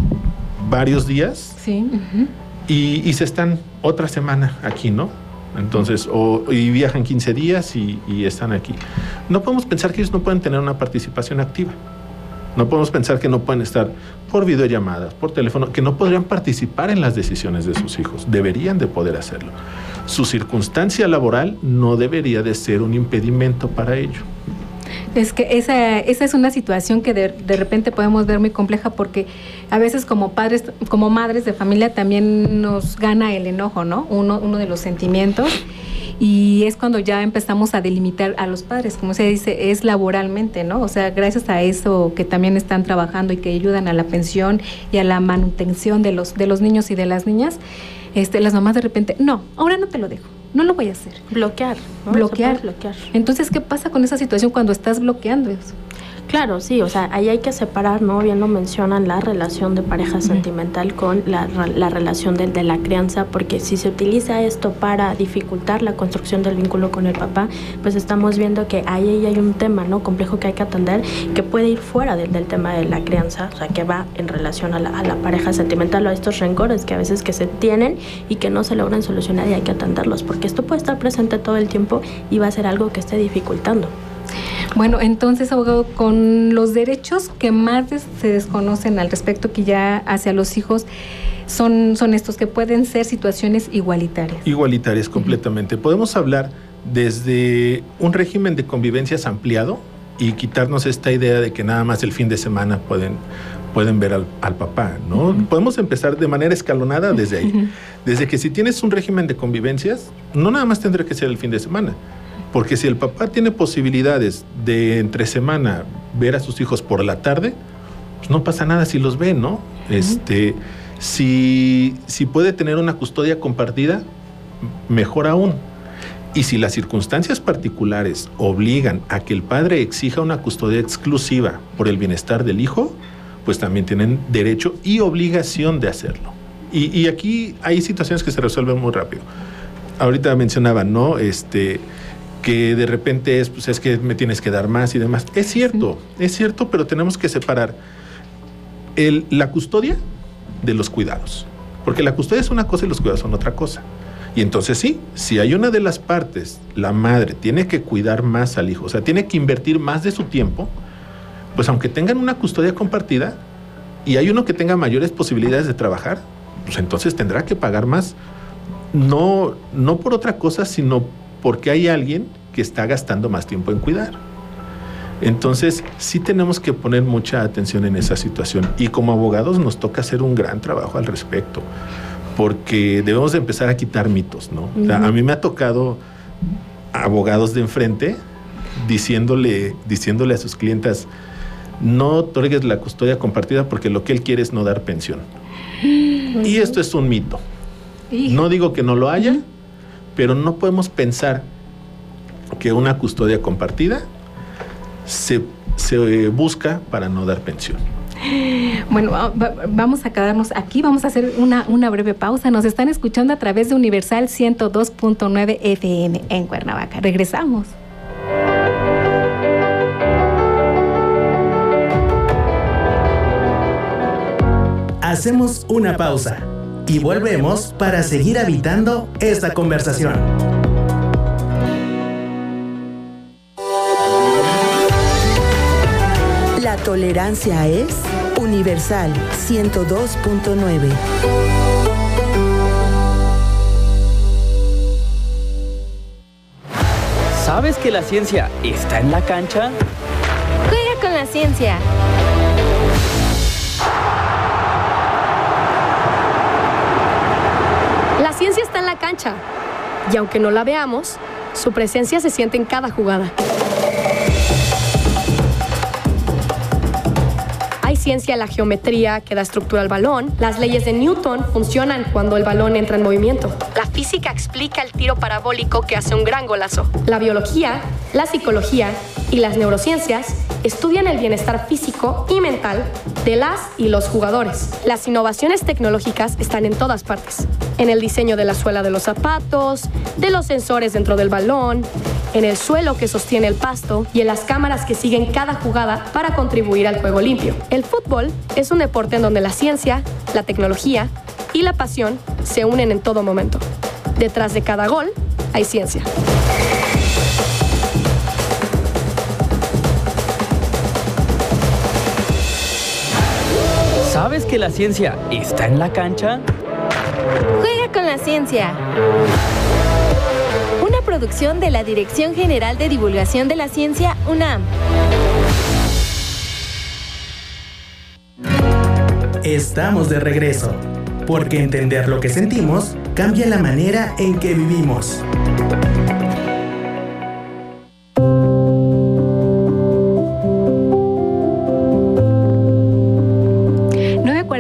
varios días sí. uh-huh. y, y se están otra semana aquí, ¿no? Entonces, o, y viajan quince días y, y están aquí. No podemos pensar que ellos no pueden tener una participación activa. No podemos pensar que no pueden estar por videollamadas, por teléfono, que no podrían participar en las decisiones de sus hijos. Deberían de poder hacerlo. Su circunstancia laboral no debería de ser un impedimento para ello. Es que esa, esa es una situación que de, de repente podemos ver muy compleja, porque a veces como padres, como madres de familia también nos gana el enojo, ¿no? Uno, uno de los sentimientos, y es cuando ya empezamos a delimitar a los padres, como se dice, es laboralmente, ¿no? O sea, gracias a eso que también están trabajando y que ayudan a la pensión y a la manutención de los, de los niños y de las niñas, este, las mamás de repente, no, ahora no te lo dejo. No lo voy a hacer. Bloquear, ¿no? Bloquear. bloquear. Entonces, ¿qué pasa con esa situación cuando estás bloqueando eso? Claro, sí, o sea, ahí hay que separar, ¿no? Bien lo mencionan, la relación de pareja sentimental con la, la relación de, de la crianza, porque si se utiliza esto para dificultar la construcción del vínculo con el papá, pues estamos viendo que ahí hay un tema, ¿no? Complejo que hay que atender, que puede ir fuera del, del tema de la crianza, o sea, que va en relación a la, a la pareja sentimental o a estos rencores que a veces que se tienen y que no se logran solucionar y hay que atenderlos, porque esto puede estar presente todo el tiempo y va a ser algo que esté dificultando. Bueno, entonces, abogado, con los derechos que más des- se desconocen al respecto que ya hacia los hijos, son, son estos que pueden ser situaciones igualitarias. Igualitarias, completamente. Uh-huh. Podemos hablar desde un régimen de convivencias ampliado y quitarnos esta idea de que nada más el fin de semana pueden, pueden ver al, al papá, ¿no? Uh-huh. Podemos empezar de manera escalonada desde ahí. Uh-huh. Desde que si tienes un régimen de convivencias, no nada más tendrá que ser el fin de semana. Porque si el papá tiene posibilidades de entre semana ver a sus hijos por la tarde, pues no pasa nada si los ve, ¿no? Uh-huh. Este, si, si puede tener una custodia compartida, mejor aún. Y si las circunstancias particulares obligan a que el padre exija una custodia exclusiva por el bienestar del hijo, pues también tienen derecho y obligación de hacerlo. Y, y aquí hay situaciones que se resuelven muy rápido. Ahorita mencionaban, ¿no? Este... que de repente es, pues es que me tienes que dar más y demás. Es cierto, sí. es cierto, pero tenemos que separar el, la custodia de los cuidados. Porque la custodia es una cosa y los cuidados son otra cosa. Y entonces sí, si hay una de las partes, la madre tiene que cuidar más al hijo, o sea, tiene que invertir más de su tiempo, pues aunque tengan una custodia compartida y hay uno que tenga mayores posibilidades de trabajar, pues entonces tendrá que pagar más. No, no por otra cosa, sino porque hay alguien que está gastando más tiempo en cuidar. Entonces, sí tenemos que poner mucha atención en esa situación. Y como abogados nos toca hacer un gran trabajo al respecto, porque debemos de empezar a quitar mitos, ¿no? Uh-huh. O sea, a mí me ha tocado abogados de enfrente diciéndole, diciéndole a sus clientas, no otorgues la custodia compartida porque lo que él quiere es no dar pensión. Uh-huh. Y esto es un mito. Uh-huh. No digo que no lo haya, uh-huh. pero no podemos pensar que una custodia compartida se, se busca para no dar pensión. Bueno, vamos a quedarnos aquí, vamos a hacer una, una breve pausa. Nos están escuchando a través de Universal ciento dos punto nueve F M en Cuernavaca. Regresamos. Hacemos una pausa y volvemos para seguir habitando esta conversación. La tolerancia es Universal ciento dos punto nueve. ¿Sabes que la ciencia está en la cancha? Juega con la ciencia. La ciencia está en la cancha, y aunque no la veamos, su presencia se siente en cada jugada. Hay ciencia en la geometría que da estructura al balón. Las leyes de Newton funcionan cuando el balón entra en movimiento. La física explica el tiro parabólico que hace un gran golazo. La biología, la psicología y las neurociencias estudian el bienestar físico y mental de las y los jugadores. Las innovaciones tecnológicas están en todas partes. En el diseño de la suela de los zapatos, de los sensores dentro del balón, en el suelo que sostiene el pasto y en las cámaras que siguen cada jugada para contribuir al juego limpio. El fútbol es un deporte en donde la ciencia, la tecnología y la pasión se unen en todo momento. Detrás de cada gol hay ciencia. ¿Sabes que la ciencia está en la cancha? Juega con la ciencia. Una producción de la Dirección General de Divulgación de la Ciencia, UNAM. Estamos de regreso, porque entender lo que sentimos cambia la manera en que vivimos. nueve cuarenta y nueve de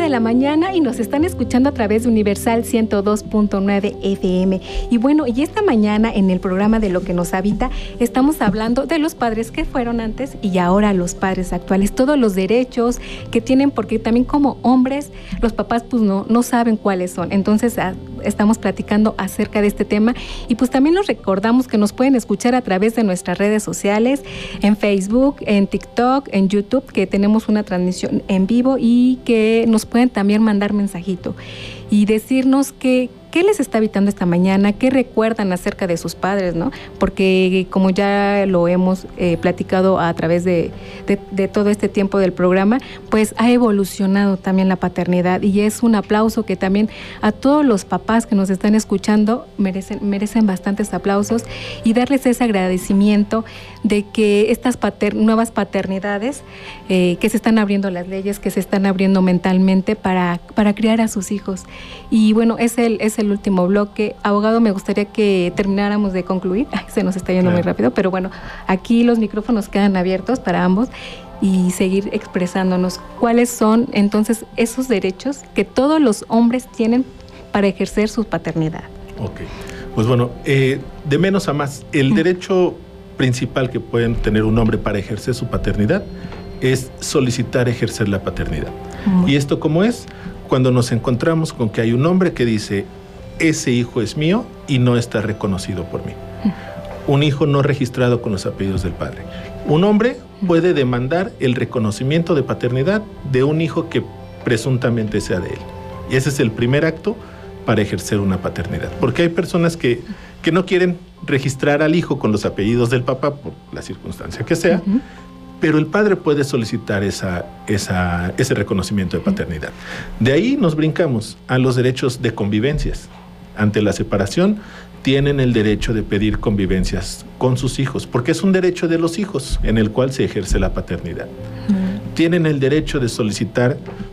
de la mañana y nos están escuchando a través de Universal ciento dos punto nueve F M. Y bueno, y esta mañana en el programa de Lo que nos habita estamos hablando de los padres que fueron antes y ahora los padres actuales, todos los derechos que tienen, porque también como hombres los papás pues no, no saben cuáles son. Entonces a, estamos platicando acerca de este tema y pues también los recordamos que nos pueden escuchar a través de nuestras redes sociales, en Facebook, en TikTok, en YouTube, que tenemos una transmisión en vivo y que nos pueden también mandar mensajito y decirnos que qué les está habitando esta mañana, qué recuerdan acerca de sus padres, ¿no? Porque como ya lo hemos eh, platicado a través de, de, de todo este tiempo del programa, pues ha evolucionado también la paternidad y es un aplauso que también a todos los papás que nos están escuchando merecen, merecen bastantes aplausos y darles ese agradecimiento de que estas pater, nuevas paternidades, eh, que se están abriendo las leyes, que se están abriendo mentalmente para, para criar a sus hijos. Y bueno, es el, es el último bloque. Abogado, me gustaría que termináramos de concluir. Ay, se nos está yendo claro. muy rápido, pero bueno, aquí los micrófonos quedan abiertos para ambos y seguir expresándonos cuáles son entonces esos derechos que todos los hombres tienen para ejercer su paternidad. Ok, pues bueno, eh, de menos a más, el mm. derecho principal que pueden tener un hombre para ejercer su paternidad es solicitar ejercer la paternidad. Mm. ¿Y esto cómo es? Cuando nos encontramos con que hay un hombre que dice, ese hijo es mío y no está reconocido por mí. Mm. Un hijo no registrado con los apellidos del padre. Un hombre mm. puede demandar el reconocimiento de paternidad de un hijo que presuntamente sea de él. Y ese es el primer acto para ejercer una paternidad. Porque hay personas que, que no quieren registrar al hijo con los apellidos del papá por la circunstancia que sea, uh-huh. pero el padre puede solicitar esa, esa, ese reconocimiento de paternidad. De ahí nos brincamos a los derechos de convivencias. Ante la separación, tienen el derecho de pedir convivencias con sus hijos, porque es un derecho de los hijos en el cual se ejerce la paternidad. Uh-huh. Tienen el derecho de solicitar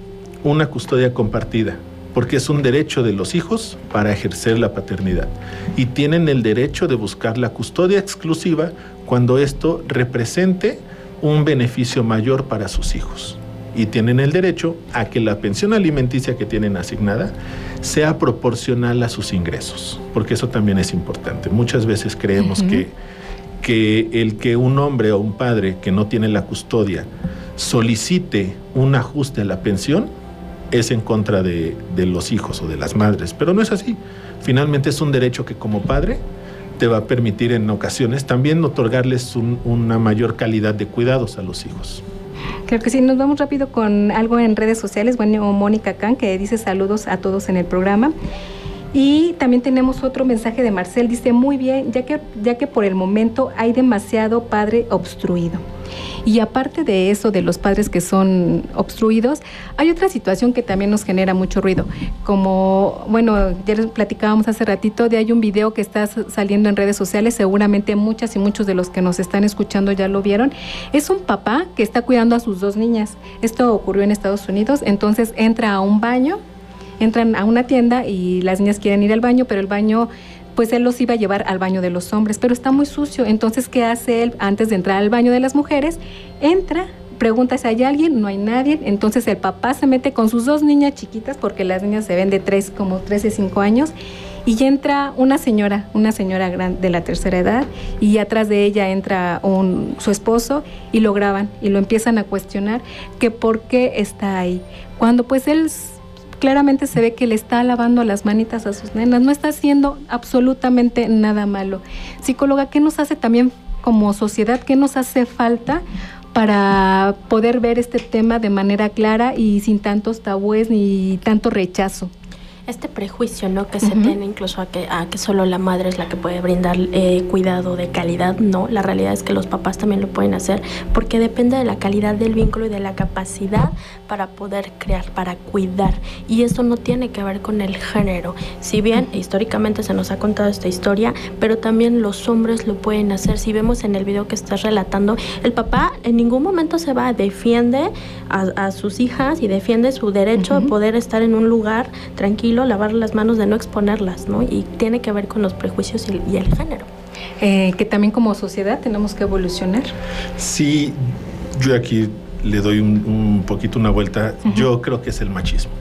una custodia compartida, porque es un derecho de los hijos para ejercer la paternidad. Y tienen el derecho de buscar la custodia exclusiva cuando esto represente un beneficio mayor para sus hijos. Y tienen el derecho a que la pensión alimenticia que tienen asignada sea proporcional a sus ingresos, porque eso también es importante. Muchas veces creemos uh-huh. que, que el que un hombre o un padre que no tiene la custodia solicite un ajuste a la pensión es en contra de, de los hijos o de las madres, pero no es así. Finalmente es un derecho que como padre te va a permitir en ocasiones también otorgarles un, una mayor calidad de cuidados a los hijos. Creo que sí, nos vamos rápido con algo en redes sociales. Bueno, Mónica Can, que dice saludos a todos en el programa. Y también tenemos otro mensaje de Marcel, dice muy bien, ya que, ya que por el momento hay demasiado padre obstruido. Y aparte de eso, de los padres que son obstruidos, hay otra situación que también nos genera mucho ruido. Como, bueno, ya les platicábamos hace ratito, de hay un video que está saliendo en redes sociales, seguramente muchas y muchos de los que nos están escuchando ya lo vieron. Es un papá que está cuidando a sus dos niñas. Esto ocurrió en Estados Unidos, entonces entra a un baño, entran a una tienda y las niñas quieren ir al baño, pero el baño, pues él los iba a llevar al baño de los hombres, pero está muy sucio. Entonces, ¿qué hace él? Antes de entrar al baño de las mujeres, entra, pregunta si hay alguien, no hay nadie. Entonces el papá se mete con sus dos niñas chiquitas, porque las niñas se ven de tres, como trece, cinco años, y entra una señora, una señora gran, de la tercera edad, y atrás de ella entra un, su esposo, y lo graban, y lo empiezan a cuestionar, que por qué está ahí. Cuando pues él claramente se ve que le está lavando las manitas a sus nenas, no está haciendo absolutamente nada malo. Psicóloga, ¿qué nos hace también como sociedad, qué nos hace falta para poder ver este tema de manera clara y sin tantos tabúes ni tanto rechazo? Este prejuicio, ¿no? Que uh-huh. se tiene incluso a que, a que solo la madre es la que puede brindar eh, cuidado de calidad, no. La realidad es que los papás también lo pueden hacer, porque depende de la calidad del vínculo y de la capacidad para poder crear, para cuidar. Y eso no tiene que ver con el género. Si bien uh-huh. históricamente se nos ha contado esta historia, pero también los hombres lo pueden hacer. Si vemos en el video que estás relatando, el papá en ningún momento se va, defiende a, a sus hijas y defiende su derecho uh-huh. de poder estar en un lugar tranquilo, lavar las manos, de no exponerlas, ¿no? Y tiene que ver con los prejuicios y, y el género. Eh, que también como sociedad tenemos que evolucionar. Sí, yo aquí le doy un, un poquito una vuelta. Uh-huh. Yo creo que es el machismo.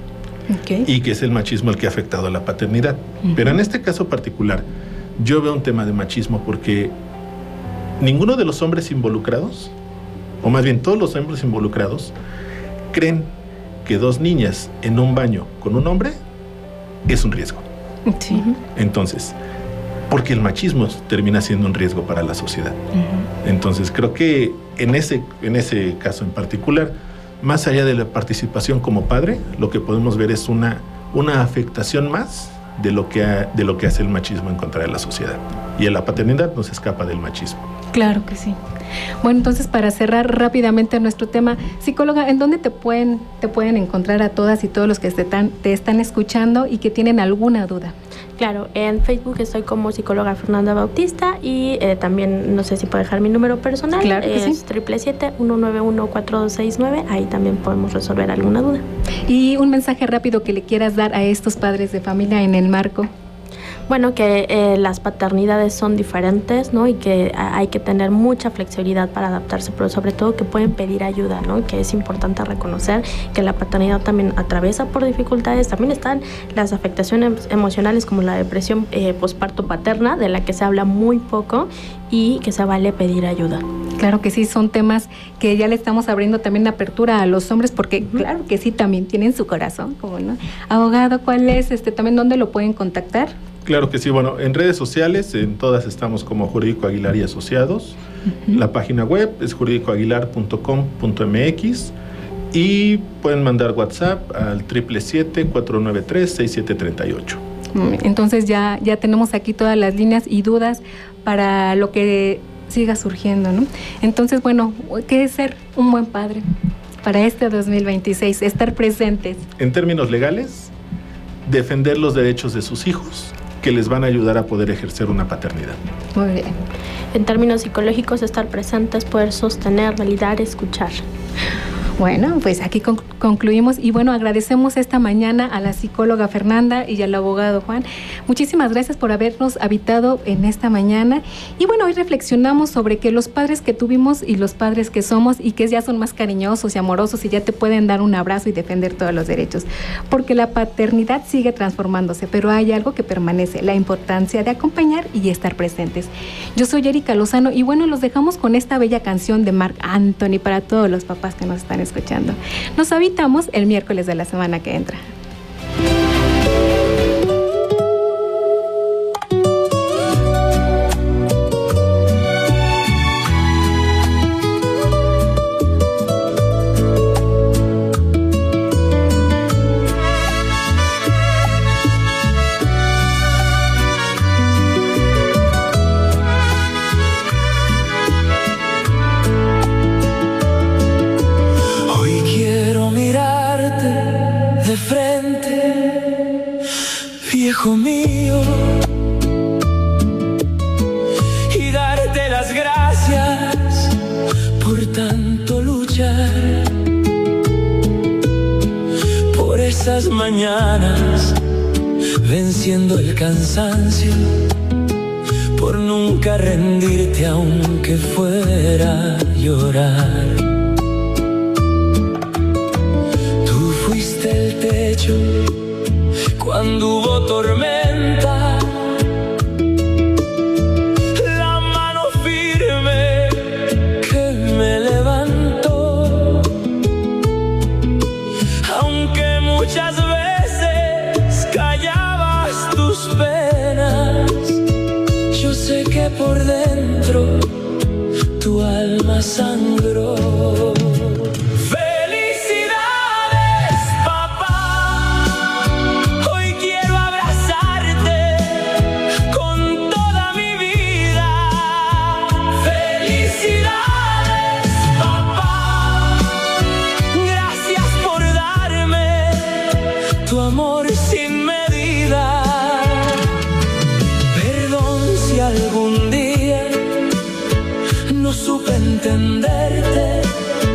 Okay. Y que es el machismo el que ha afectado a la paternidad. Uh-huh. Pero en este caso particular, yo veo un tema de machismo porque ninguno de los hombres involucrados, o más bien todos los hombres involucrados, creen que dos niñas en un baño con un hombre es un riesgo. Sí. Entonces, porque el machismo termina siendo un riesgo para la sociedad. Uh-huh. Entonces, creo que en ese, en ese caso en particular, más allá de la participación como padre, lo que podemos ver es una, una afectación más de lo, que ha, de lo que hace el machismo en contra de la sociedad. Y en la paternidad no se escapa del machismo. Claro que sí. Bueno, entonces para cerrar rápidamente nuestro tema, psicóloga, ¿en dónde te pueden, te pueden encontrar a todas y todos los que te están, te están escuchando y que tienen alguna duda? Claro, en Facebook estoy como psicóloga Fernanda Bautista y eh, también, no sé si puedo dejar mi número personal, claro que es sí. siete siete siete, uno nueve uno, cuatro dos seis nueve, ahí también podemos resolver alguna duda. Y un mensaje rápido que le quieras dar a estos padres de familia en el marco. Bueno, que eh, las paternidades son diferentes, ¿no? Y que a, hay que tener mucha flexibilidad para adaptarse, pero sobre todo que pueden pedir ayuda, ¿no? Que es importante reconocer que la paternidad también atraviesa por dificultades. También están las afectaciones emocionales como la depresión eh, posparto paterna, de la que se habla muy poco, y que se vale pedir ayuda. Claro que sí, son temas que ya le estamos abriendo también apertura a los hombres, porque uh-huh. claro que sí, también tienen su corazón, como no. Abogado, ¿cuál es? este también ¿Dónde lo pueden contactar? Claro que sí, bueno, en redes sociales, en todas estamos como Jurídico Aguilar y Asociados. Uh-huh. La página web es jurídico aguilar punto com punto m x y pueden mandar WhatsApp al siete siete siete, cuatro nueve tres, seis siete tres ocho. Entonces ya, ya tenemos aquí todas las líneas y dudas para lo que siga surgiendo, ¿no? Entonces, bueno, ¿qué es ser un buen padre para este dos mil veintiséis? Estar presentes. En términos legales, defender los derechos de sus hijos, que les van a ayudar a poder ejercer una paternidad. Muy bien. En términos psicológicos, estar presentes, poder sostener, validar, escuchar. Bueno, pues aquí con- concluimos y bueno, agradecemos esta mañana a la psicóloga Fernanda y al abogado Juan. Muchísimas gracias por habernos habitado en esta mañana y bueno, hoy reflexionamos sobre que los padres que tuvimos y los padres que somos y que ya son más cariñosos y amorosos y ya te pueden dar un abrazo y defender todos los derechos, porque la paternidad sigue transformándose, pero hay algo que permanece, la importancia de acompañar y estar presentes. Yo soy Erika Lozano y bueno, los dejamos con esta bella canción de Marc Anthony para todos los papás que nos están escuchando. Nos habitamos el miércoles de la semana que entra. Hijo mío, y darte las gracias por tanto luchar, por esas mañanas venciendo el cansancio, por nunca rendirte aunque fuera a llorar. Tú fuiste el techo cuando hubo tormenta, la mano firme que me levantó, aunque muchas veces callabas tus penas, yo sé que por dentro tu alma sangró. Entenderte,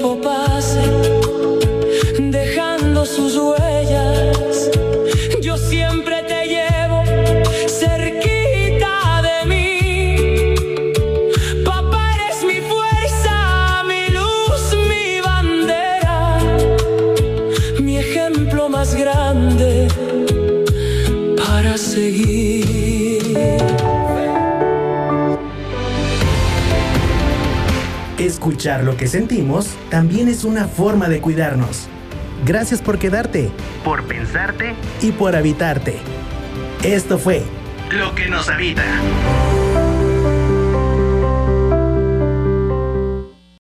tiempo pase, dejando sus huellas, yo siempre te llevo cerquita de mí. Papá, eres mi fuerza, mi luz, mi bandera, mi ejemplo más grande para seguir. Escuchar lo que sentimos también es una forma de cuidarnos. Gracias por quedarte, por pensarte y por habitarte. Esto fue Lo que nos habita.